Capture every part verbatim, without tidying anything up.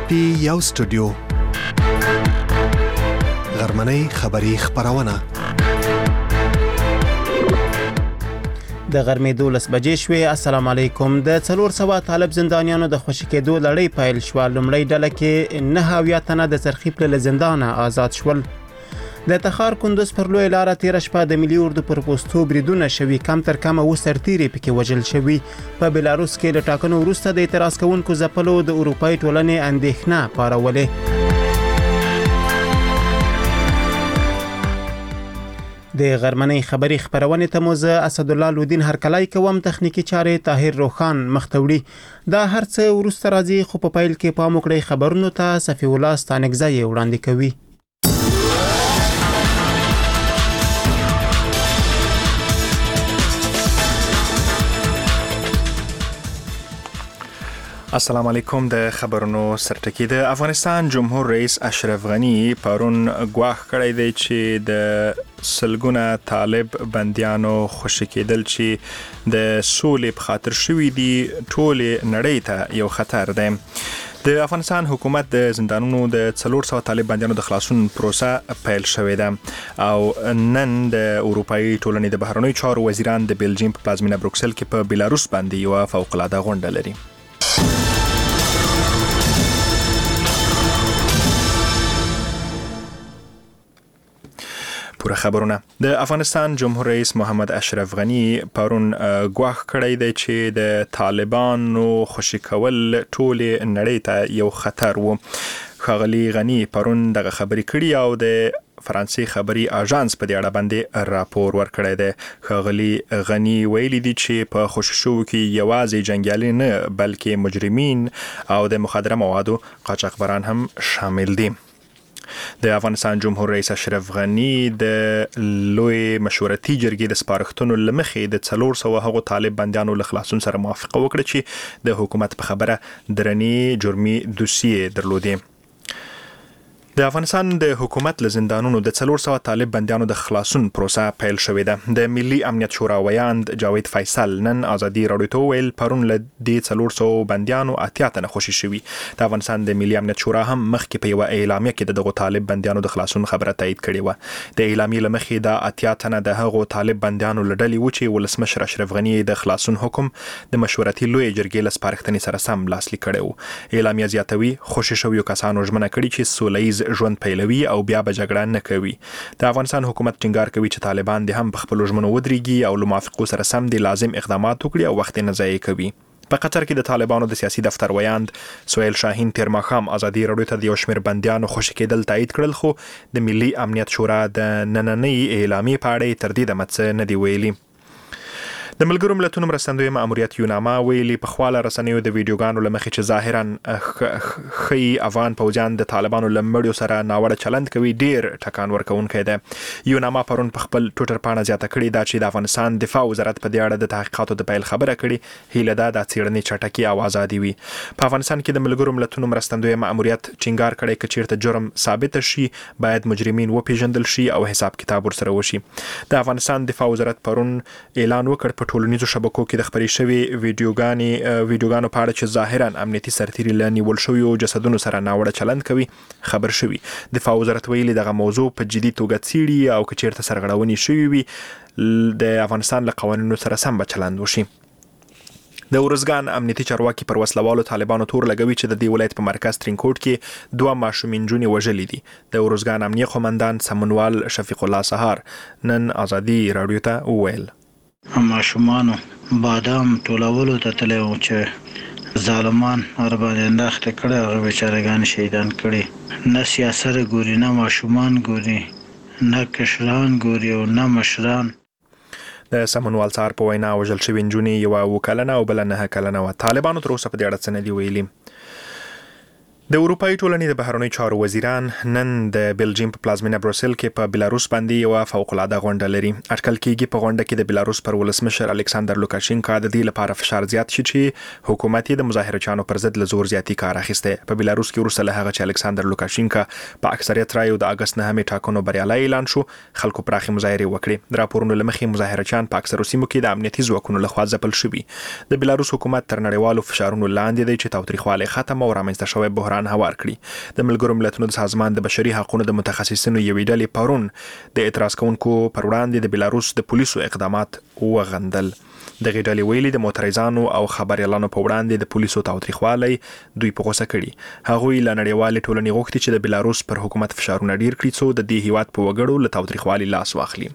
پی یو سټوډیو غرمنۍ خبری خبرونه د غرمې دولس بجې شوې. السلام علیکم. د څلور سوه طالب زندانیانو د خوشي کېدو لړۍ پیل شوه. لومړۍ ډله کې نه اویا تنه د څرخي له زندانه آزاد شول. د تخار کندوز پر لوی لاره تیر شپه د ملي اردو پر پوستو بریدونه شوي. کم تر کمه اوه سرتیري پکې وژل شوي. په بلاروس کې له ټاکنو وروسته د اعتراض کوونکو ځپلو د اروپایي ټولنې اندېښنه پارولې. د غرمنۍ خبری خبرونه ته موزه اسدالله لودین هرکلای کوم. تخنیکی چارې طاهر روخان مختوړي. دا هرڅه وروسته راځي خو په پایل کې پام وکړئ خبرونو ته صفی الله ستانکزی وړاندې کوي. السلام علیکم. د خبرونو سرټکی. د افغانستان جمهور رئیس اشرف غنی پرون ګواښ کړی دی چې د سلګونه طالب بنديانو خوشي کېدل چې د سولې په خاطر شوي دي ټول نړۍ ته یو خطر دی. د افغانستان حکومت د زندانونو د څلور سوه طالب بنديانو د خلاصون پروسه پیل شوې ده او نن د اروپایي ټولنې د بهرنیو چارو وزیران د بلجیم په پلازمینه بروکسل کې په بلاروس باندې یو فوق العاده غونډه لري. پوره خبرونه. د افغانستان جمهور رئیس محمد اشرف غنی پرون ګواښ کړی دی چې د طالبانو خوشي کول ټول نړۍ ته یو خطر وو. ښاغلي غنی پرون دغه خبرې کړي او د فرانسې خبري اژانس په دې اړه باندې راپور ورکړی دی. ښاغلي غنی ویلي دي چې په خوشي شو کې یوازې جنګیالي نه بلکې مجرمین او د مخدره موادو قاچاقبران هم شامل دي. د افغانستان جمهور رئیس اشرف غنی د لوی مشورتي جرګې د سپارښتنو لمخې د څلور سوه هغو طالب بنديانو له خلاصون سره موافقه وکړه چې د حکومت په خبره درنې جرمي دوسیې درلودې. د افغانستان د حکومت له زندانونو د څلور سوه طالب بنديانو د خلاصون پروسه پیل شوې ده. د ملي امنیت شورا ویاند جاوید فیصل نن ازادي راډیو ته ویل پرون له دې څلور سوه بنديانو اتیا تنه خوشي شوي. د افغانستان د ملي امنیت شورا هم مخکې په یوه اعلامیه کې دغه طالب بنديانو د خلاصون خبره تایید کړې وه. د اعلامیې لمخې دا اتیا تنه د هغو طالب بنديانو لړلې و چې ولسمشر اشرف غنی د خلاصون حکم د مشورتي لوی جرګې له سپارښتنې سره سم لاسلیک کړی و. اعلامیه زیاتوي خوشي شویو کسانو ژمنه کړې چې سولهییز ژوند پیلوي او بیا به جګړه نه کوي. د افغانستان حکومت ټینګار کوي چې طالبان دې هم په خپلو ژمنو ودرېږي او له موافقو سره سم دي لازم اقدامات وکړي او وخت نه ضایع کوي. په قطر کې د طالبانو د سیاسي دفتر ویاند سهیل شاهین تیر ماښام ازادي راډیو ته د یو شمېر بندیانو خوشي کېدل تایید کړل خو د ملي امنیت شورا د نننۍ اعلامیې په اړه تر دې دمه څه نه دي ویلي. د ملګرو ملتونو مرستندوی ماموریت یوناما ویلي په خواله رسنیو د ویډیوګانو لمخې چې ظاهرا خي افغان پوځیان د طالبانو لمړیو سره ناوړه چلند کوي ډیر ټکان ورکوونکی دی. یوناما پرون په خپل ټویټر پاڼه زیاته کړې ده چې د افغانستان دفاع وزارت په دې اړه د تحقیقاتو د پیل خبره کړې. هیله ده د څېړنې چټکي او ازادي وي. په افغانستان کې د ملګرو ملتونو مرستندوی ماموریت ټینګار کړی چې چیرته جرم ثابت شي باید مجرمین وپیژندل شي او حساب کتاب ورسره وشي. د افغانستان دفاع وزارت پرون اعلان وکړ ټولنیزو شبکو کې د خبري شوی ویډیوګانې ویډیوګانو په اړه چې ظاهرا امنیتي سرتیري له نیول شویو جسدونو سره ناوړه چلند کوي خبر شوی. دفاع وزارت ویلي دغه موضوع په جدي توګه څیړي او که چیرته سرغړونې شوي وي د افغانستان له قوانینو سره سم به چلند وشي. د ورزګان امنیتي چارواکي پر وسلوالو طالبانو تور لګوي چې د دې ولایت په مرکز ترینکوټ کې دوه ماشومې نجونې وژلې دي. د ورزګان امنیه قومندان سمنوال شفیق الله سهار نن ازادي راډیو ته وویل ماشومانو بادام ټولولو ته تللی وو چې ظالمان ورباندې انداخته کړی هغه بیچارهګان شهیدان کړي. نه سیاست ګوري نه ماشومان ګوري نه کشران ګوري او نه مشران. د سمنوال سهار په وینا وژل شوې نجونې یوه اووه کلنه او بله نهه کلنه وه. طالبانو تر اوسه په دې اړه څه نه دي ویلي. د اروپایي ټولنې د بهرنیو چارو وزیران نن د بلجیم په پلازمینه بروکسل کې په بلاروس باندې یو فوق العاده غونډه لري. اټکل کېږي په غونډه کې د بلاروس پر ولسمشر الکساندر لوکاشینکا د دې لپاره فشار زیات شي چې حکومت یې د مظاهرچیانو پر ضد له زور زیاتي کار اخیسته. په بلاروس کې وروسته له هغه چې الکساندر لوکاشینکا په اکثریت رایو د اگست نهمې ټاکنو بریالی اعلان شو خلکو پراخي مظاهرې وکړې. د راپورونو لمخې مظاهرچیان په اکثرو سیمو کې د امنیتي ځواکونو لخوا ځپل شوي. د بلاروس حکومت تر نړیوالو فشارونو لاندې دی چې تاوتریخوالی ختم او رامنځته شوی بحران بحران هوار کړي. د ملګرو ملتونو د سازمان د بشري حقوقو د متخصصینو یوې ډلې پرون د اعتراض کوونکو پر وړاندې د بلاروس د پولیسو اقدامات وغندل. دغه ډلې ویلي د موټریزانو او خبريالانو په وړاندې د پولیسو تاوتریخوالی دوی په غوسه کړي. هغوی له نړیوالې ټولنې غوښتي چې د بلاروس پر حکومت فشارونه ډیر کړي څو د دې هیواد په وګړو له تاوتریخوالي لاس واخلي.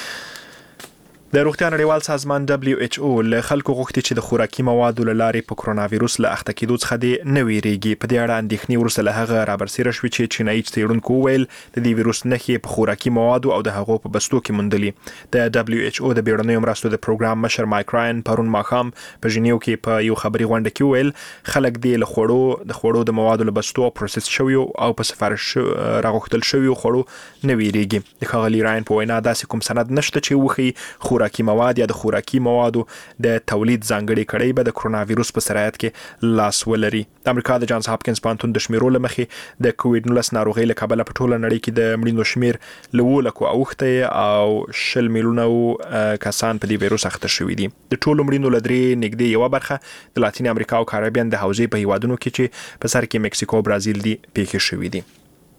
د روغتیا نړیوال سازمان دبليو ایچ او له خلکو غوښتي چې د خوراکي موادو له لارې په کرونا وایروس له اخته کېدو څخه دې نه ویریږي. په دې اړه اندېښنې وروسته له هغه رابرسېره شوې چې چینایي څېړونکو وویل د دې ویروس نښې په خوراکي موادو او د هغو په بستو کې موندلي. د دبليو ایچ او د بیړنیو مرستو د پروګرام مشر مایک راین پرون ماښام په ژنیو کې په یو خبري غونډه کې وویل خلک دې له خوړو د خوړو د موادو له بستو او پروسس شویو او په سفارش راغوښتل شویو خوړو نه ویریږي. د ښاغلي راین په وینا داسې کوم سند نشته چې وښيي خوراکي مواد یا د خوراکي موادو د تولید ځانګړي کړۍ به د کرونا وایروس په سرایت کې لاس ولري. د امریکا د جانز هاپکینز پوهنتون د شمیرو له مخې د کووډ نولس ناروغۍ له کبله په ټوله نړۍ کې د مړینو شمیر له اووه لکو اوښتی او شل میلیونه کسان په دې وایروس اخته شوي دي. د ټولو مړینو له درې نږدې یوه برخه د لاتین امریکا او کاریبین د حوزې په هیوادونو کې چې په سر کې مکسیکو او برازیل دي پیښې شوي دي.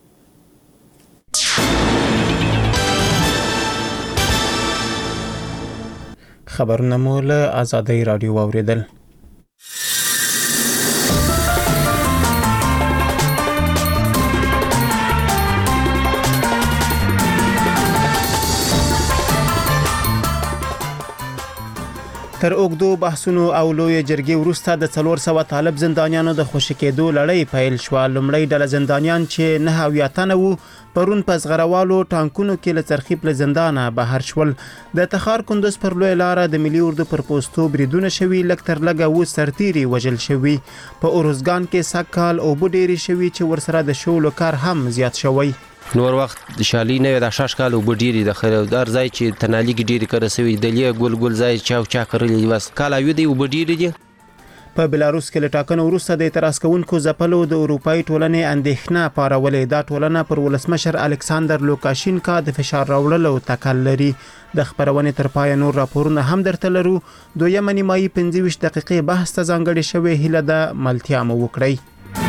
خبرونه مو له آزادۍ رادیو واوریدل. تر اوږدو بحثونو او لوی جرګې وروسته د څلور سوه طالب زندانیانو د خوشي کېدو لړۍ پیل شوه. لومړی ډله زندانیان چې نه اویا تنه وو پرون په زغروالو ټانکونو کې له ترخیب له زندانه بهر شول. د تخار کندوز پر لوی لاره د ملي اردو پر پوستو بریدونه شوي، لږ تر لږه اووه سرتیري وژل شوي. په اروزګان کې سږ کال اوبه ډېرې شوي چې ورسره د شولو کار هم زیات شوی. نور وخت د شالي نه د شاش کال وب ډيري د خریدار ځای چې تنالي کې ډيري کړه سوي د لې ګل ګل ځای چاو چا کړلې واس کال یو دی وب ډيري دي. په بلاروس کې لټاکنو وروسته د اعتراض کوونکو ځپلو د اروپאי ټولنې اندېښنه پارولې. دا ټولنه پر ولسمشر الکساندر لوکاشینکا د فشار راوړلو تکل لري. د خبرونې تر پای نور راپورونه هم درته لرو. دویمه نیمایي پنځه ویشت دقیقې بحث ته ځانګړې شوې. هیله ده ملتیا مو وکړئ.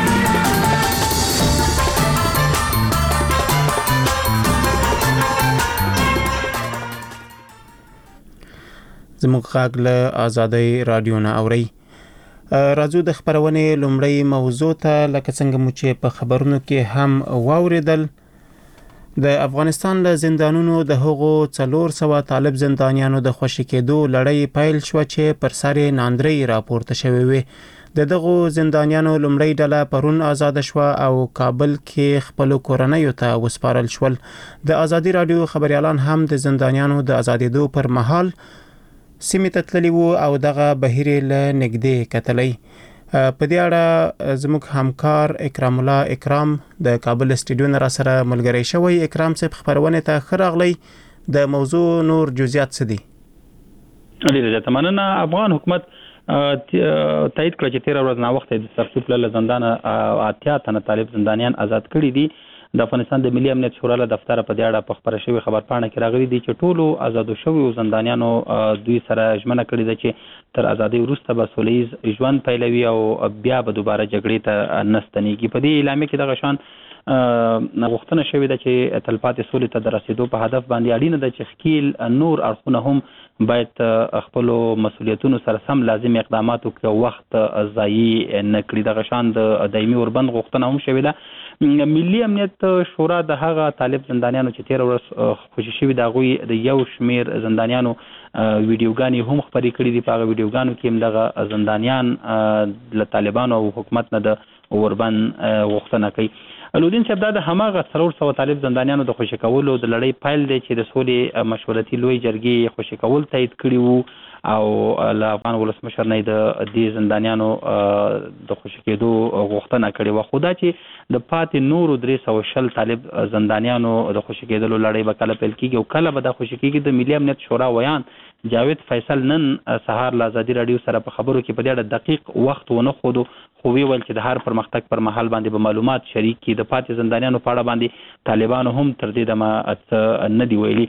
زموږ غږ له آزادۍ رادیو نه اورئ. راځو د خبرونې لومړی موضوع ته. لکه څنګه مو چې په خبرونو کې هم واوریدل، د افغانستان له زندانونو د هغو څلور سوه طالب زندانیانو د خوشي کېدو لړۍ پیل شوه چې پر سر یې ناندرۍ راپورته شوې وې. د دغو زندانیانو لومړۍ ډله پرون آزاده شوه او کابل کې خپلو کورنیو ته وسپارل شول. د آزادي رادیو خبريالان هم د زندانیانو د آزادېدو پر مهال سیمې ته تللي وو او دغه بهیر له نږدې کتلی. په دې اړه زموږ همکار اکرام الله اکرام د کابل استودیو نه را سره ملګری شوی. اکرام صاحب خبرونه ته ښه راغلی. د موضوع نور جزئیات څه دي؟ ډېره زیاته افغان حکومت تایید کړ چې تیره ورځ ناوخته د ترخیب له زندانه اتیا تنه طالب زندانیان آزاد کړي دي. د افغانستان د ملي امنیت شورا له دفتر په دې اړه په خبره شوی خبرپاڼه کې راغلي دي چې ټولو آزادو شویو زندانیانو دوی سره ژمنه کړې ده چې تر آزادۍ وروسته به سوله ییز ژوند پیلوي او بیا به دوباره جګړې ته نه ستنېږي. په دې اعلامیه کې دغه شان غوښتنه شوې ده چې تلپاتې سولې ته د رسېدو په هدف باندې اړینه ده چې ښکیل نور اړخونه هم باید خپلو مسؤلیتونو سره سم لازم اقدامات وکړي او وخت ضایع نه کړي. دغه شان د دایمي اوربند غوښتنه هم شوې ده. ملي امنیت شورا د هغه طالب زندانیانو چې تیره ورځ خوشي شوي د هغوی د یو شمیر زندانیانو ویډیوګانې هم خپرې کړي دي. په هغه ویډیوګانو کې هم دغه زندانیان له طالبانو او حکومت نه د اوربند غوښتنه کوي. الودین صاحب دا د هماغه څلور سوه طالب زندانیانو د خوشي کولو د لړۍ پیل دی چې د سولې مشورتي لوی جرګې خوشي کول تایید کړي وو او له افغان ولسمشر نه د دې زندانیانو د خوشي کېدو غوښتنه کړې وه. خو دا چې د پاتې نورو درې سوه شل طالب زندانیانو د خوشي کېدلو لړۍ به کله پیل کېږي او کله به دا خوشي کېږي، د ملي امنیت شورا ویان جاوید فیصل نن سهار له آزادي راډیو سره په خبرو کې په دې اړه دقیق وخت ونه ښودو، خو ویل چې د هر پرمختګ پر مهال باندې به معلومات شریک کړي. د پاتې زندانیانو په اړه باندې طالبانو هم تر دې دمه څه نه دي ویلي.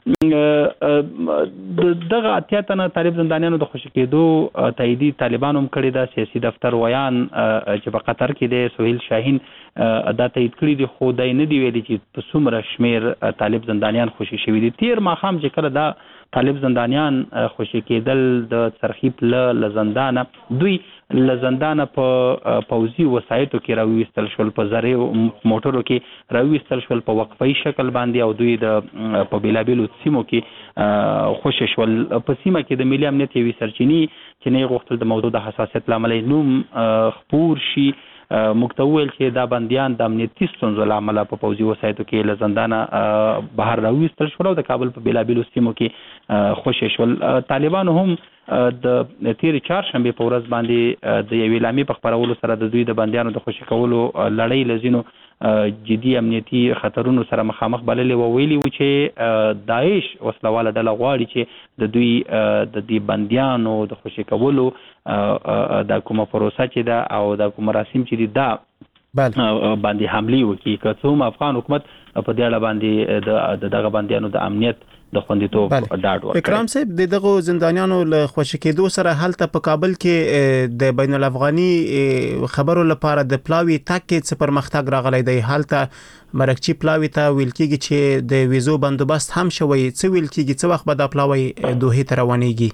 دغه اتیا تنه طالب زندانیانو د خوشي کېدو تاییدي طالبانو هم کړی دا سیاسي دفتر ویان چې په قطر کې د سهیل شاهین دا تایید کړی دی خو دای نه دی ویلي چې په څومره شمیر طالب زندانیان خوشي شوي دي. تیر ماښام چې کله دا طالب زندانیان خوشي کېدل د ترخیب له زندانه دوی له زندانه په پوځي وسایطو کې راوېستل شول، په زرې موټرو کې راوېستل شول په وقفي شکل باندې او دوی د په بیلابیلو سیمو کې خوشي شول. په سیمه کې د ملي امنیت یوې سرچینې چې نه غوښتل د موضوع د حساسیت له امله نوم خپور شي موږ ته وویل چې دا بندیان د امنیتي ستونزو له امله په پوځي وسایطو کې له زندانه بهر راوېستل شول او د کابل په بیلابیلو سیمو کې خوشي شول. طالبانو هم د تیر چهارشنبه په ورځ باندې د یوې اعلامیې په خپرولو سره د دوی د بندیانو د خوشي کولو لړۍ له ځینو جدي امنیتي خطرونو سره مخامخ بللې و. ویلي و چې داعش وسلواله ډله غواړي چې د دوی د دې بندیانو د خوشي کولو د کومه پروسه چې ده او د کوم مراسم چې دي دا باندې حمله وکړي. که څوم افغان حکومت په دې اړه باندې د دغه بندیانو د امنیت د خوندیتوب ډاډ ورکړي. اکرام صاحب د دغه زندانیانو له خوشي کېدو سره هلته په کابل کې د بین الافغاني خبرو لپاره د پلاوی تاک کې څه پرمختګ راغلی دی. هلته مرکچی پلاوی ته ویل کېږي چې د ویزو بندوبست هم شوی. څه ویل کېږي څه وخت به دا پلاوی دوحې ته روانېږي؟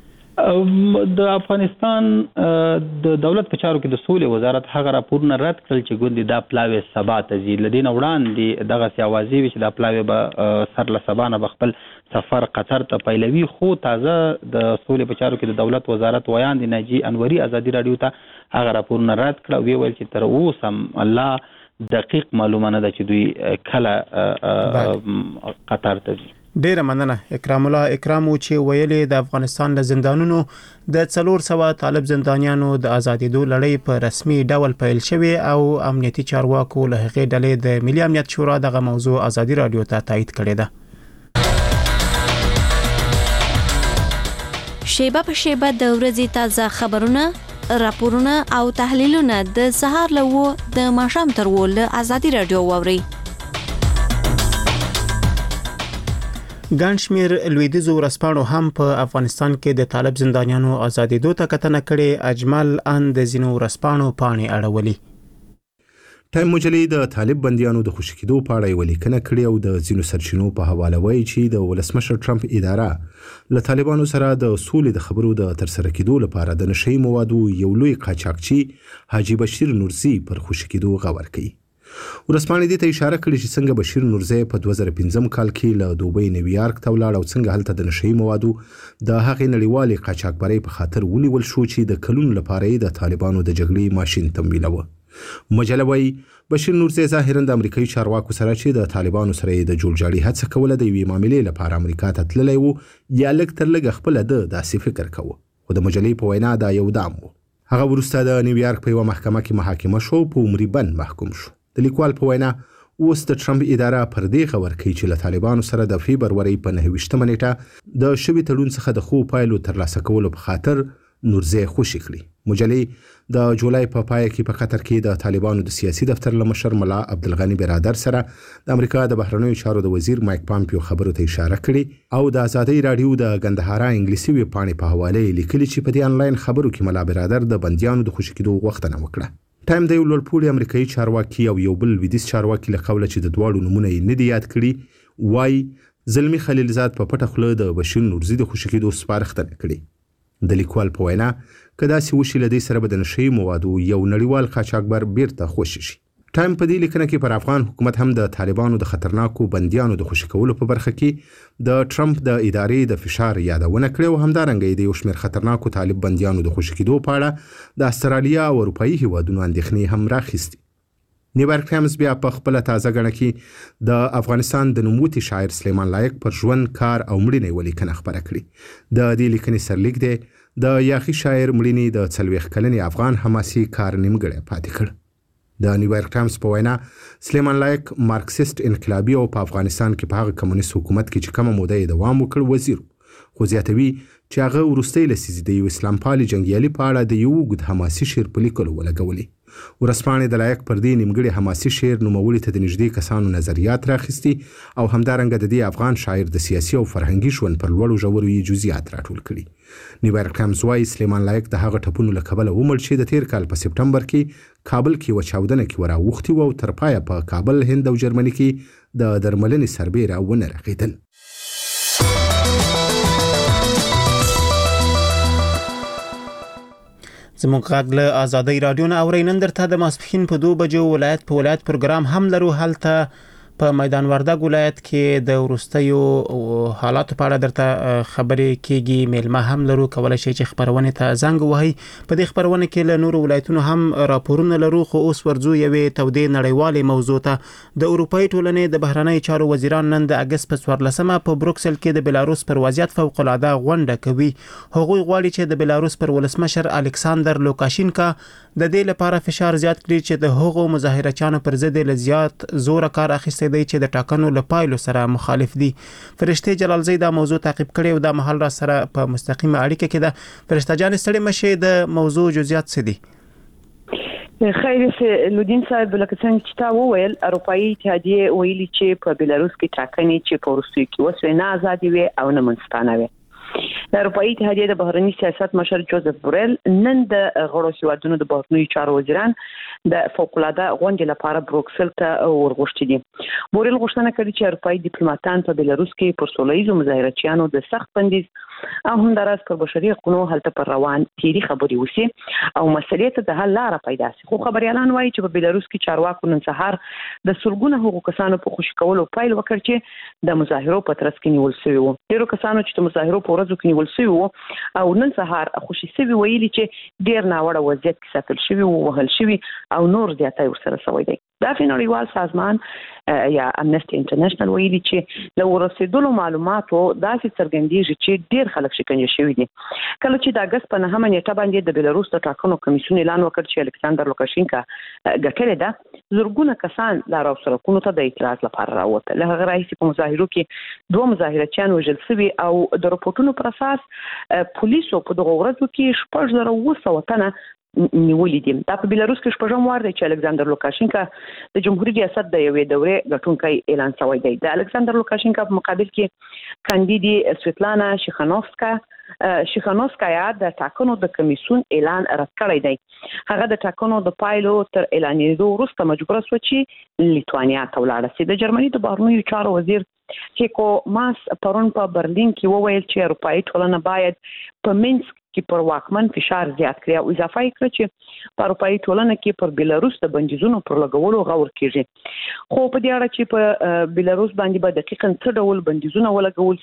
د افغانستان د دولت په چارو کې د سولې وزارت هغه راپورونه رد کړل چې ګوندې دا پلاوی سبا ته ځي. له دې نه وړاندې دغسې اوازې وي چې دا پلاوی به سر له سبا نه به خپل سفر قطر ته پیلوي. خو تازه د سولې په چارو کې د دولت وزارت ویان د ناجي انوري ازادي راډیو ته هغه راپورونه رد کړل او ویل چې تر اوسه الله دقیق معلومه نه ده چې دوی کله قطر ته ځي. ډیره مننه اکرام الله. اکرام و چې ویلې د افغانستان له زندانونو د څلور سوه طالب زندانیانو د آزادېدو لړۍ په رسمي ډول پیل شوې او امنیتي چارواکو له هغې ډلې د ملي امنیت شورا دغه موضوع ازادي راډیو ته تایید کړې ده. شیبه په شیبه د ورځې تازه خبرونه، راپورونه او تحلیلونه د سهار له و د ماښام تر و له ازادي راډیو واورئ. ګڼ شمېر لویدیځو ورځپاڼو هم په افغانستان کې د طالب زندانیانو آزادېدو ته کتنه کړې. اجمل ان د ځینو ورځپاڼو پاڼې اړولي. ټایم مجلې د طالب بندیانو د خوشي کېدو په اړه یوه لیکنه کړې او د ځینو سرچینو په حواله وایي چې د ولسمشر ټرمپ اداره له طالبانو سره د سولې د خبرو د ترسره کېدو لپاره د نشهیي موادو یو لوی قاچاقچي حاجي بشیر نورزي پر خوشي کېدو غور کوي. ورسپانې دې ته اشاره کړې چې څنګه بشیر نورزی په دوه زره پنځم کال کې له دوبۍ نیویارک ته ولاړ او څنګه هلته د نشهیي موادو د هغې نړیوالې قاچاقبرۍ په خاطر ونیول شو چې د کلونو لپاره یې د طالبانو د جګړې ماشین تمویلوه. مجله وایي بشیر نورزی ظاهرا د امریکایي چارواکو سره چې د طالبانو سره یې د جوړجاړي هڅه کوله د یوې معاملې لپاره امریکا ته تللی و یا لږ تر لږه خپله ده داسې فکر کوه. خو د مجلې په وینا دا یو دام و. هغه وروسته د نیویارک په یوه محکمه کې محاکمه شو، په عمري بند محکوم شو. د لیکوال په وینا اوس د ټرمپ اداره پر دې خبر کوي چې له طالبانو سره د فبرورۍ په نهه ویشتمه نیټه د شوي تړون څخه د ښو پایلو ترلاسه کولو په خاطر نورزی خوشي کړي. مجلې د جولای په پای کې په قطر کې د طالبانو د سیاسي دفتر له مشر ملا عبدالغني برادر سره د امریکا د بهرنیو چارو د وزیر مایک پامپیو خبرو ته اشاره کړې او د ازادۍ راډیو د ګندهارا انګلیسي ویبپاڼې په حواله یې لیکلي چې په دې انلاین خبرو کې ملا برادر د بندیانو د خوشي کېدو غوښتنه وکړه. ټایم د یو لوړپوړي امریکایي چارواکي او یو بل لویدیځ چارواکي له قوله چې د دواړو نومونه یې نه دي یاد کړي وایي زلمي خلیلزاد په پټه خوله د بشیر نورزي د خوشي کېدو سپارښتنه کړې. د لیکوال په وینا که داسې وشي له دې سره به د نشهیي موادو یو نړیوال قاچاقبر بیرته خوشي شي. ټایم په دې لیکنه کې پر افغان حکومت هم د طالبانو د خطرناکو بندیانو د خوشي کولو په برخه کې د ټرمپ د ادارې د فشار یادونه کړې او همدارنګه د یو شمېر خطرناکو طالب بندیانو د خوشي کېدو په اړه د استرالیا او اروپایي هیوادونو اندېښنې هم راخیستې. نیویارک ټایمز بیا په خپله تازه ګڼه کې د افغانستان د نوموتي شاعر سلیمان لایق پر ژوند، کار او مړینې یوه لیکنه خپره کړې. د دې لیکنې سرلیک دی د یاخي شاعر مړینې د څلوېښت کلنې افغان حماسي کار نیمګړی پاتې کړ. د نیویارک ټایمز په وینا سلیمان لایق مارکسیست انقلابي او په افغانستان کې په هغه کمونیست حکومت کې چې کومه موده یې دوام وکړ وزیر، خو زیاتوي چې هغه وروستۍ لسیزې د یو اسلام پالي جنګیالي په اړه د یو اوږد حماسي شعر په لیکلو ولګولې ورسپانې د لایق پر دې نیمګړي حماسي شعر نوموړي ته د نږدې کسانو نظریات راخیستي او همدارنګه د دې افغان شاعر د سیاسي او فرهنګي ژوند پر لوړو ژورو یې جزئیات راټول کړي. نیویارک ټایمز وایي سلیمان لایق د هغه ټپونو له کبله ومړ چې د تیر کال په سپټمبر کې کابل کې و چاودنه کې وراوښتي و او تر پایه په کابل، هند او جرمني کې د درملنې سربیره ونه رغېدل. زموږ غږ له آزادۍ رادیو نه اورئ. نن درته د ماسپښین په دوه بجو ولایت په ولایت پروګرام هم لرو. هلته په میدان وردګ ولایت کې د وروستیو حالاتو په اړه درته خبرې کیږي. میلمه هم لرو، کولای شئ چې خبرونه ته زنګ وهئ. په دې خبرونه کې له نورو ولایتونو هم راپورونه لرو، خو اوس ورځو یوې تودې نړیوالې موضوع ته. د اروپایي ټولنې د بهرنۍ چارو وزیران نن د اګست په څوارلسمه په بروکسل کې د بلاروس پر وضعیت فوق العاده غونډه کوي. هغوی غواړي چې د بلاروس پر ولسمشر الکساندر لوکاشینکا د دې لپاره فشار زیات کړي چې د هغو مظاهرچیانو پر ضد له زیات زور کار اخیستی دی چې د ټاکنو له پایلو سره مخالف دي. فرشته جلالزی دا موضوع تعقیب کړي او د محل را سره په مستقیمه اړیکه کې ده. فرشته جان ستړي مشه د موضوع جزئیات څه دي؟ خیر لودین صاحب، لکه څنګه چې تا وویل، اروپایي اتحادیه ویلي چې په بلاروس کې ټاکنې چې په وروستیو کې وسوې نه ازادي وي او نه منصفانه وي. د اروپایي اتحادیې د بهرني سیاست مشر جوزف بورل نن د غړو هیوادونو د بهرنیو چارو وزیران د فوق العاده غونډې لپاره بروکسل ته ورغوښتي دي. بورل غوښتنه کړې چې اروپایي ډیپلوماټان په بلاروس کې پر سوله ییزو مظاهرچیانو د سخت بندیز او همداراز پر بشري حقوقو هلته پر روان تیری خبرې وشي او مسلې ته د حل لاره پیدا شي. خو خبريالان وایي چې په بلاروس کې چارواکو نن سهار د سلګونه حقوق کسانو په خوشي کولو پیل وکړ چې د مظاهرو په ترڅ کې نیول شوی وو. ډیرو کسانو چې د مظاهرو په ورځو کې نیول شوی وو او نن سهار خوشي شوی ویلي چې ډیر ناوړه وضعیت کې ساتل شوی وو، وهل شوی او نور زیاتې ورسره شوی دی. دا نړیوال سازمان یا امنسټي انټرنیشنل ویلي چې له ورسېدلو معلوماتو داسې څرګندېږي چې ډیر خلک شکنجه شوي دي. کله چې د اګست په نهمه نیټه باندې د بلاروس د ټاکنو کمیسیون اعلان وکړ چې الکساندر لوکاشینکا ګټلې ده، زرګونه کسان لار او سړکونو ته د اعتراض لپاره راووتل. له هغه راهیسې په مظاهرو کې دوه مظاهرچیان وژل شوي او د راپورټونو پر اساس پولیسو په دغه ورځو کې شپږ زره اوه سوه تنه نیولې دي. دا په بلاروس کې شپږم وار دی چې الکساندر لوکاشینکا د جمهوریت ریاست د یوې دورې ګټونکی اعلان شوی دی. د الکساندر لوکاشینکا په مقابل کې کاندیدي سویتلانا شیخانوفسکا شیخانوفسکایا د ټاکنو د کمیسیون اعلان رد کړی دی. هغه د ټاکنو د پایلو تر اعلانېدو وروسته مجبوره شوه چې لیتوانیا ته ولاړه شي. د جرمني د بهرنیو چارو وزیر هیکو ماس پرون په برلین کې وویل چې اروپایي ټولنه باید په منسک کې پر واکمن فشار زیات کړي او اضافه کړي چې په اروپایي ټولنه کې پر بلاروس د بندیزونو پر لګولو غور کیږي. خو په دې اړه چې په بلاروس باندې به دقیقاً څه ډول بندیزونه ولګول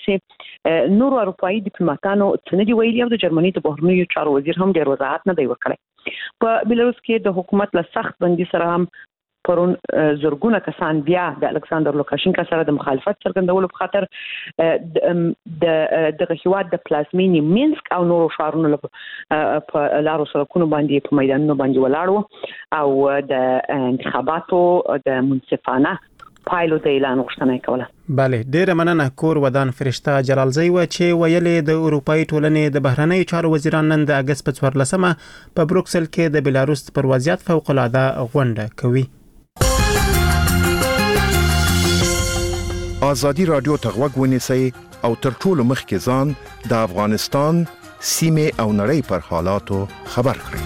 شي نور اروپایي ډیپلوماټانو څه نه دی ویلي او د جرمني د بهرنیو چارو وزیر هم ډېر وضاحت نه دی ورکړی. په بلاروس کې د حکومت له سخت بندي سره هم پرون زرګونه کسان بیا د الکساندر لوکاشینکا سره د مخالفت څرګندولو په خاطر د دغه هیواد د پلازمینی مینسک او نورو ښارونو په لارو سړکونو باندې په میدانونو باندې ولاړ او د انتخاباتو د منصفانه پایلو د اعلان غوښتنه کوله. بله، ډیره مننه. کور ودان فرشته جلالزی و چې ویلې د اروپایي ټولنې د بهرنۍ چارو وزیران نن د اګست په څوارلسمه په بروکسل کې د بلاروس پر وضعیت فوق العاده غونډه کوي. آزادی رادیو ته غوږ ونیسئ او تر ټولو مخکې ځان د افغانستان سیمې او نړۍ پر حالاتو خبر کړئ.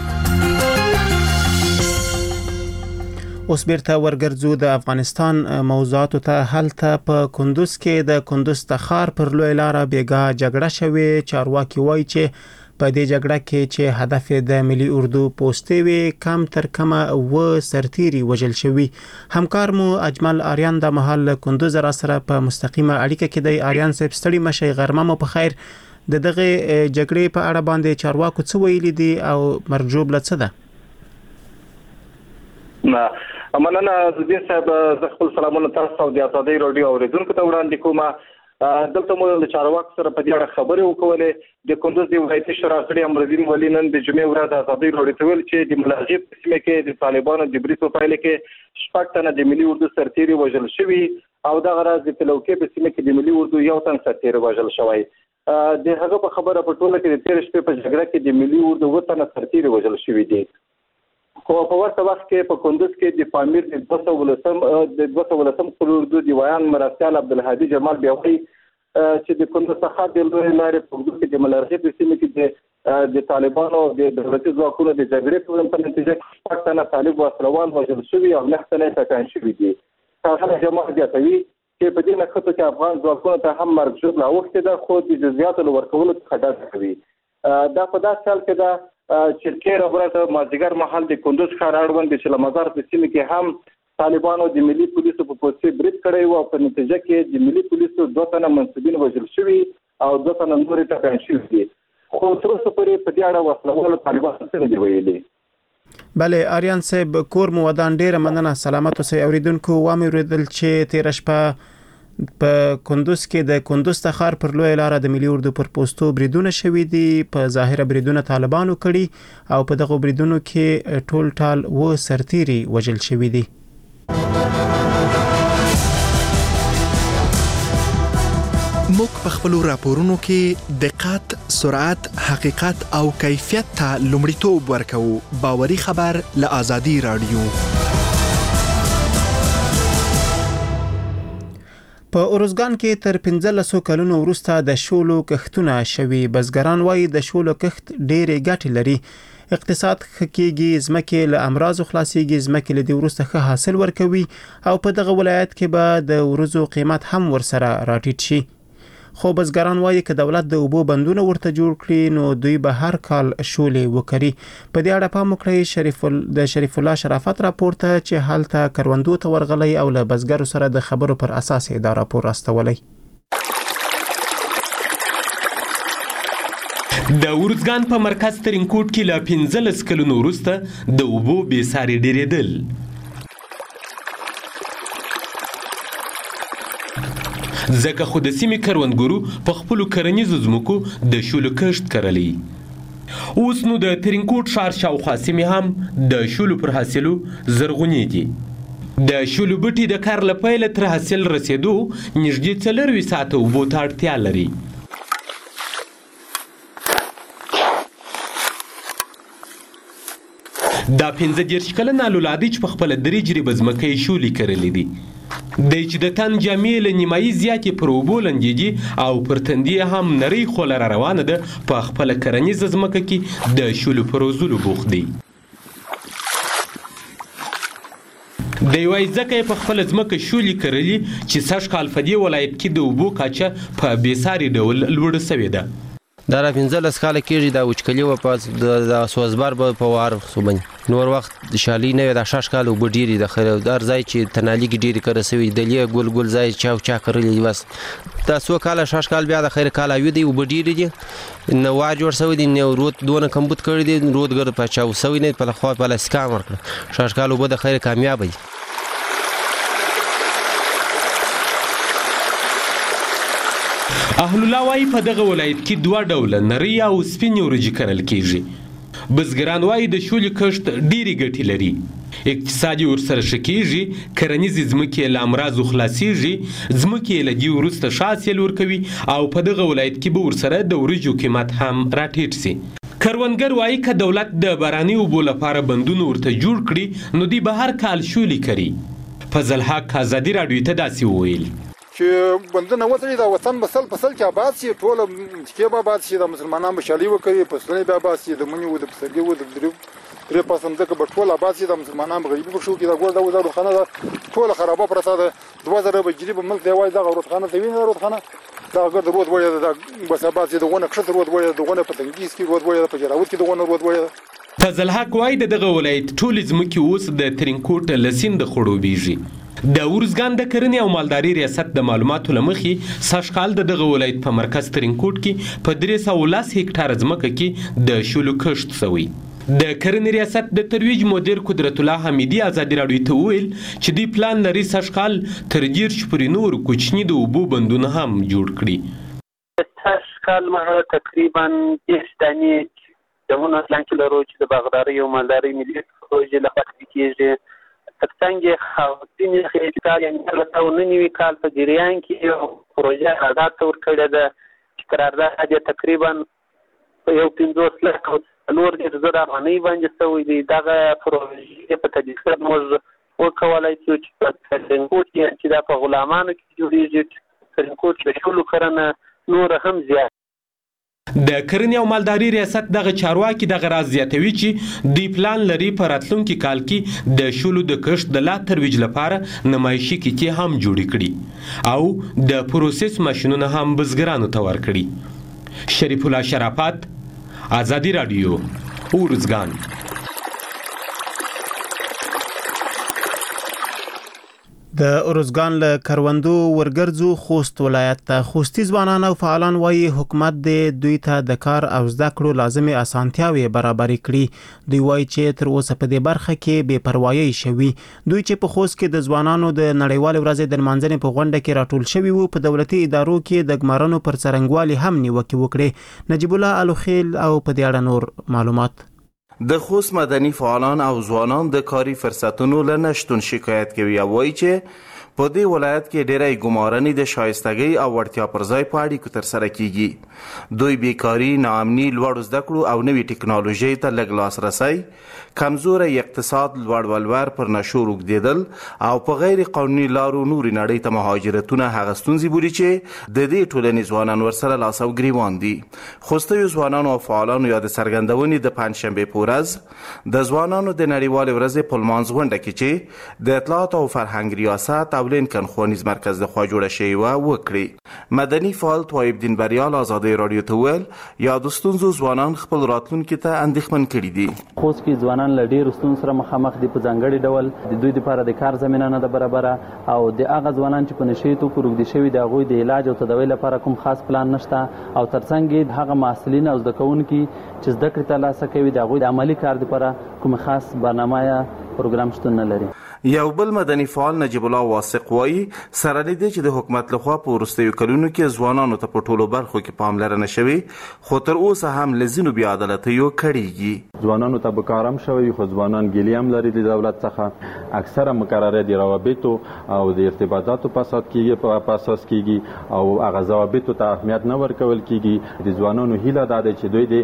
اوس بیرته ورګرځو د افغانستان موضوعاتو ته. هلته په کندوز کې د کندوز تخار پر لوی لاره بیګا جګړه شوې. چارواکي وایي چې په دې جګړه کې چې هدف د ملي اردو پوسټې وي کم تر کمه و سرتيري وژل شوی. همکار مو اجمل آریان د محل کندوز را سره په مستقیمه اړیکه کې دی. آریان صاحب ستړي مشي غرمه مو په خیر. د دغه جګړې په اړه باندې چارواکو څه ویلي دي او مرجوب لڅ ده؟ نه مننه زدي صاحب، زه خپل سلامونه تاسو ته د آزادۍ رادیو اوریدونکو ته وړاندې کوم. دلته مو د چارواکو سره په دې اړه خبرې وکولې. د کندوز د ولایتي شورا غړي امرالدین ولی نن د جمعې ورځ د آزادۍ رادیو ته ویل چې د ملاجب په سیمه کې د طالبانو د بریټو پایله کې شپږ تنه د ملي اردو سرتیري وژل شوي او دغه راز د تلوکې په سیمه کې د ملي اردو یو تن سرتیري وژل شوی. د هغه په خبره په ټوله کې د تیر شپې په جګړه کې د ملي اردو اووه تنه سرتیري وژل شوي دي. خو په ورته وخت کې په کندوز کې د پامیر د دوه سوه ولسم د دوه سوه ولسم قلوردو دیوان مرستیال عبدالهادي جمال بیاوي چې د کندوز څخه د لوی لارې په کندوز کې د ملرغې په سیمه کې د د طالبانو د دولتي ځواکونو د جګړې په نتیجه کې شپږ تنه طالب وسلوال وژل شوي او نهه تنه ټپیان شوي دي. هغه جماعت زیاتوي چې په دې نښتو کې افغان ځواکونو ته هم مرګ ژوبله اوښتې ده، خو د جزیاتو له ورکولو څخه ډډه کوي. دا په داسې حال کې ده چې تېره ورځ مازدیګر مهال د کندوز ښار اړوند د چله مزار په سیمه کې هم طالبانو د ملي پولیسو په پوستې برید کړی و او په نتیجه کې د ملي پولیسو دوه تنه منصبین وژل شوي او دوه تنه نورې ټپیان شوي دي. خو تر اوسه پورې په دې اړه وسلوالو طالبانو څه نه دي ویلي. بله آریان صاحب، کور مو ودان، ډیره مننه. سلامت اوسئ. اوریدونکو وامې اورېدل چې تېره شپه په کندوز کې د کندوز ښار پر لویه لاره د ملي اردو پر پوستو بریدونه شوي دي. په ظاهره بریدونه طالبانو کړي او په دغو بریدونو کې ټول ټال اووه سرتیري وژل شوي دي. موږ په خپلو راپورونو کې دقت، سرعت، حقیقت او کیفیت ته لومړیتوب ورکوو. باوري خبر له آزادي رادیو. په اروزګان کې تر پنځلسو کلونو وروسته د شولو کښتونه شوي. بزګران وایي د شولو کښت ډېرې ګټې لري. اقتصاد ښه کېږي، ځمکې له امراضو خلاصېږي، ځمکې له دې وروسته ښه حاصل ورکوي او په دغه ولایت کې به د وروځو قیمت هم ورسره راټیټ شي. خو بزګران وایي که دولت د اوبو بندونه ورته جوړ کړي نو دوی به هر کال شولې وکري. په دې اړه پام وکړئ شریف ال... د شریف الله شرافت راپورته چې هلته کروندو ته ورغلی او له بزګرو سره د خبرو پر اساس دا راپور راستولی. د ورزګان په مرکز ترینکوټ کې له پنځلس کلونو وروسته د اوبو بې ساري ډېرېدل. ځکه خو د سیمې کروندګرو په خپلو کرنیزو ځمکو د شولو کښت کرلی. اوس نو د ترینکوټ ښار شاوخوا سیمې هم د شولو پر حاصلو زرغونې دي. د شولو بټي د کار له پیله تر حاصل رسېدو نږدې څلرویشت ساعته اوبو ته اړتیا لري. دا پنځه دېرش کلن الولادي چې په خپله درې جریبه ځمکه یې شولې کرلې دي. دی چې د تن جامې له نیمایي زیاتې پر اوبو لندې دي او پر تندې هم نرۍ خوله را روانه ده، په خپله کرنیزه ځمکه کې د شولو په روزلو بوخت دی. دی وایي ځکه یې په خپله ځمکه شولې کرلي چې سږ کال په دې ولایت کې د اوبو کچه په بېساري ډول لوړه سوې ده. دا را پنځلس کاله کېږي دا وچکلي وه په د سوزبر به په وار سوبني نور وخت د شالي نه وي دا شش کاله اوبه ډېرې د خیر دار ځای چې تنالي کې ډېرې کره سوي دلې ګل ګل ځای چاو چا کرلي بس دا څو کاله شش کال بیا د خیر کال اوی دی اوبه ډېرې دي نه وار جوړ سوی دي نه رود دونه کمبود کړی دي رود ګر په چاو سوی نه په خوا په لاسکا ورکړه شش کال اوبه د خیر کامیاب دي. اهل الله وایي په دغه ولایت کې دوه ډوله نرۍ او سپینې وریجې کرل کېږي. بزګران وایي د شولې کښت ډېرې ګټې لري. اقتصاد یې ورسره ښه کېږي، کرنیزې ځمکې یې له امراضو خلاصېږي، ځمکې یې له دې وروسته ښه حاصل ورکوي او په دغه ولایت کې به ورسره د وریجو قیمت هم راټیټ سي. کروندګر وایي که دولت د باراني اوبو لپاره بندونه ورته جوړ کړي نو دوی به هر کال شولې کري. فضل حق ازادي راډیو ته داسې وویل چې بندونه وتړي دا وطن به سل په سل کې آباد شي، ټوله مځکې به آباد شي، د مسلمانان به شالي وکړي، فصلونه به آباد شي، د مني و د پسرلي و د درې پاسه مځکه به ټول آباد شي، د مسلمانان به غریبي پرشو کړي. دا ګور دا رودخانه ده ټوله خرابه پرته ده، دوه زره به جریبه ملک دی وایي دغه رودخانه ته وینې رودخانه دغه ګرد رود وایي د بس آباد شي، د غونه کښته رود وایي، د غونه په تنګیز کې رود وایي، په جراوت کې د غونه رود وایي. فضل حق وایي د دغه ولایت ټولې ځمکې اوس د ترینکوټ له سیند خړوبېږي. د ورزګان د کرنې او مالداري ریاست د معلوماتو له مخې سږ کال د دغه ولایت په مرکز ترینکوټ کې په درې سوه لس هکټاره ځمکه کې د شولو کښت شوی. د کرنې ریاست د ترویج مدیر قدرت الله حمیدي ازادي راډیو ته وویل چې دوی پلان لري سږ کال تر دېرش پورې نور کوچني د اوبو بندونه هم جوړ کړي. سږ کال ما تقریبا دېرش دانې دمونه پلان کې لرو چې د باغدارۍ او مالدارۍ ملي پروژې لخوا تطبیق کېږي. ترڅنګ خواتین خېټکار یعنې هغه ته نه نوي کال په جریان کې یو پروژه قرارداد ته ورکړې ده چې قرارداد یې تقریبا په یو پنځوس لکه نور د زړه افغاني باندې سوي دي دغه پروژې په تدقیق موږ وکولای شو چې په ترنکوټ کې چې دا په غلامانو کې جوړیږي ترنکوټ د شولو کرنه نور هم زیات د کرنې او مالداري ریاست دغه چارواکي دغه راز زیاتوي چې دوی پلان لري په راتلونکي کال کې د شولو د کښت د لا ترویج لپاره نمایشي کیکې هم جوړې کړي او د پروسس ماشینونه هم بزګرانو ته ورکړي. شریف الله شرافت، آزادی رادیو، ارزګان. د ارزګان له کروندو ورګرځو خوست ولایت ته خوستي ځوانان او فعالان وایي حکومت د دوی ته د کار او زده کړو لازمي اسانتیاوې برابرې کړي. دوی وایي چې تر اوسه په دې برخه کې بې پروایي شوي. دوی چې په خوست کې د ځوانانو د نړیوال ورځې د لمانځنې په غونډه کې راټول شوي وو په دولتي ادارو کې د ګمارنو پر څرنګوالي هم نیوکې وکړې. نجیب الله الوخیل او په دې اړه نور معلومات. د خوست مدني فعالان او ځوانان د کاري فرصتونو له نشتون شکایت کوي او وایي چې په دې ولایت کې ډېری ګمارنې د شایستګۍ او وړتیا پر ځای په اړیکو ترسره کیږي. دوی بیکاري، ناامني، لوړو زده کړو او نوې ټکنالوژۍ ته لږ لاسرسی، کمزوری اقتصاد، لوړ ولور، پر نشو روږدېدل او په غیر قانوني لارو نورې نړۍ ته مهاجرتونه هغه ستونزې بولي چې د دې ټولنې ځوانان ورسره لاس او ګریوان دي. خوستیو ځوانانو او فعالانو یا د څرګندونې د پنجشنبې په ورځ د ځوانانو د نړیوالې ورځې په لمانځ غونډه کې چې د اطلاعات او فرهنګ ریاست او لینکن ښوونیز مرکز لخوا جوړه شوې وه وکړي. مدني فعال طایب دین بریال ازادي رادیو ته ویل یا د ستونزو ځوانان خپل راتلونکي ته اندېښمن کړي دي. خوست کې ځوانان له ډېرو ستونزو سره مخامخ دي. په ځانګړي ډول د دوی لپاره د کار زمینه نه ده برابره او د هغه ځوانان چې په نشې توکو روږدي شوي د هغوی د علاج او تداوۍ لپاره کوم خاص پلان نشته او ترڅنګ یې هغه محصلین او زده کوونکي چې زده کړې ترلاسه کوي د هغوی د عملي کار لپاره کوم خاص برنامه یا پروګرام شتون نه لري. یو بل مدني فعال نجیب الله واثق وایي سره له دې چې د حکومت لخوا په وروستیو کلونو کې ځوانانو ته په ټولو برخو کې پاملرنه شوې خو تر اوسه هم له ځینو بې عدالتیو کړېږي. ځوانانو ته به کار هم شوی خو ځوانان ګیلې هم لري د دولت څخه. اکثره مقرره د روابطو او د ارتباطاتو په اساس کېږي په اساس کېږي او هغه ضوابطو ته اهمیت نه ورکول کېږي. د ځوانانو هیله دا ده چې دوی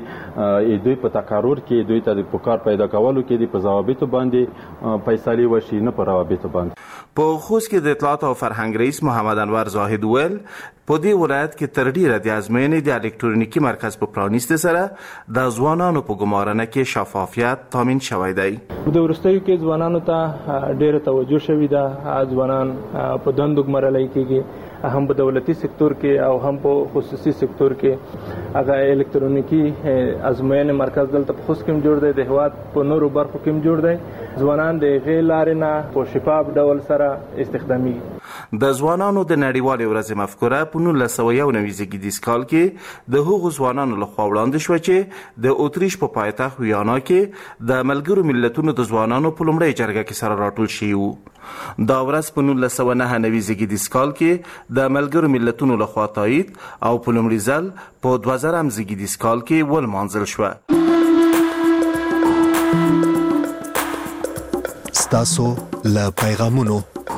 د دوی په تقرر کې دوی ته د کار پیدا کولو کې د په ضوابطو باندې فیصلې وشي نه په روابطو باندې. په خوست کې د اطلاعات او فرهنګ رئیس محمد انور زاهد ویل په دې ولایت کې تر ډیره د ازموینې د الکترونیکي مرکز په پرانیستو سره د ځوانانو په ګمارنه کې شفافیت تامین شوی دی. د وروستیو کې ځوانانو ته ډیره توجه شوې ده. ځوانان په دندو ګمارل کېږي هم په دولتي سکتور کې او هم په خصوصي سکتور کې. هغه الکترونیکي ازموینې مرکز دلته په خوست کې جوړ دی، د هیواد په نورو برخو کې جوړ دی. ځوانان د هغې لارې نه په شفاف ډول سره استخدامېږي. د ځوانانو د نړیوالې ورځې مفکوره په نولس سوه یو نوي زیږدیز کال کې د هغو ځوانانو لخوا وړاندې شوه چې د اتریش په پایتخت ویانا کې د ملګرو ملتونو د ځوانانو په لومړۍ جرګه کې سره راټول شوي وو. دا ورځ په نولس سوه نهه نوي زیږدیز کال کې د ملګرو ملتونو لخوا تایید او په لومړي ځل په دوه زرم زیږدیز کال کې ولمانځل شوه. ستاسو له پیغامونو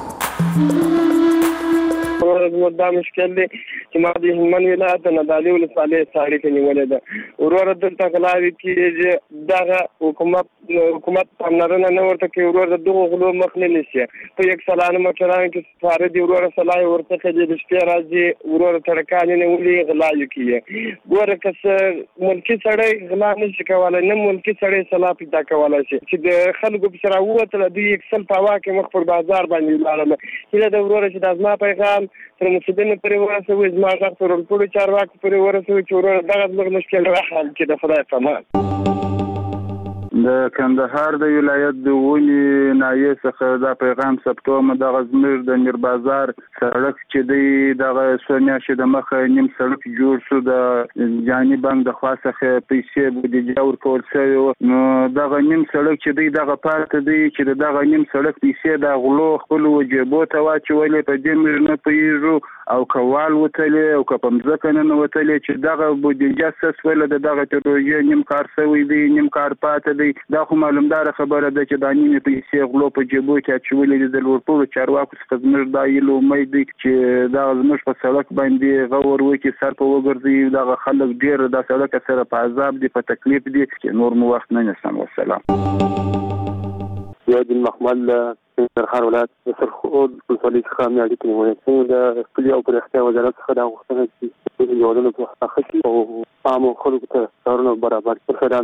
دا مشکل دی چې ما د هلمند ولایت د نادعلي ولسوالۍ ساړې ته نیولې ده. وروره دلته غلاوې کېږي. دغه حکومت حکومت پاملرنه نه ورته کوي. وروره دغو غلو مخ نه نیسي. په یک سلانه موټرانو کې سپاره دي. وروره سلای ورڅخه دي د شپې راځي. وروره تړکانې نیولې غلاوې کوي. ګوره که څه ملکي سړی غلا نشي کولی نه ملکي سړی سلا پیدا کولی شي چې د خلکو پسې راووتله دوی یک سل په هوا کې مخ پر بازار باندې ولاړله. هیله ده وروره چې دا زما پیغام تر مسؤلینو پورې ورسوي، زما غږ تر ټولو چارواکو پورې ورسوي چې وروره دغه زموږ مشکل راحل کړي د خدای په امان. د کندهار د ولایت د ونې ناحیې څخه دا پیغام ثبتوم. دغه زموږ د میر بازار سړک چې دی دغه څو میاشتې د مخه نیم سړک جوړ شو. د جاني بانک د خوا څخه پیسې بودیجه ورکول شوې وه. نو دغه نیم سړک چې دی دغه پاتې دی چې دغه نیم سړک پیسې د غلو خپلو جیبو ته واچولې. په دې موږ نه پوهېږو او کوال وتلې او که په ځکه نه وتلې چې دغه بودیجه سسول د دغه پروژې نیم کار شوی دی نیم کار پاتې دی دا خو معلومدار خبره ده چې د نیمه پیسې غلو په جیبو کې اچولې د لورپور چارواکو څخه زموږ د ایلو امید دی چې دا زموږ په سړک باندې غور وکي سر په وګرځي دا خلک ډیر د سړک سره په عذاب دي په تکلیف دي چې نور مو وخت نه نشم والسلام یو د محمد سرخار ولایت سرخود ولسوالۍ څخه مې اړیکې نیولې څنګه د خپل او پرختیا وزارت څخه دا غوښتنه چې یو ډول په حق کې او عام خلکو ته کارونه برابر کړي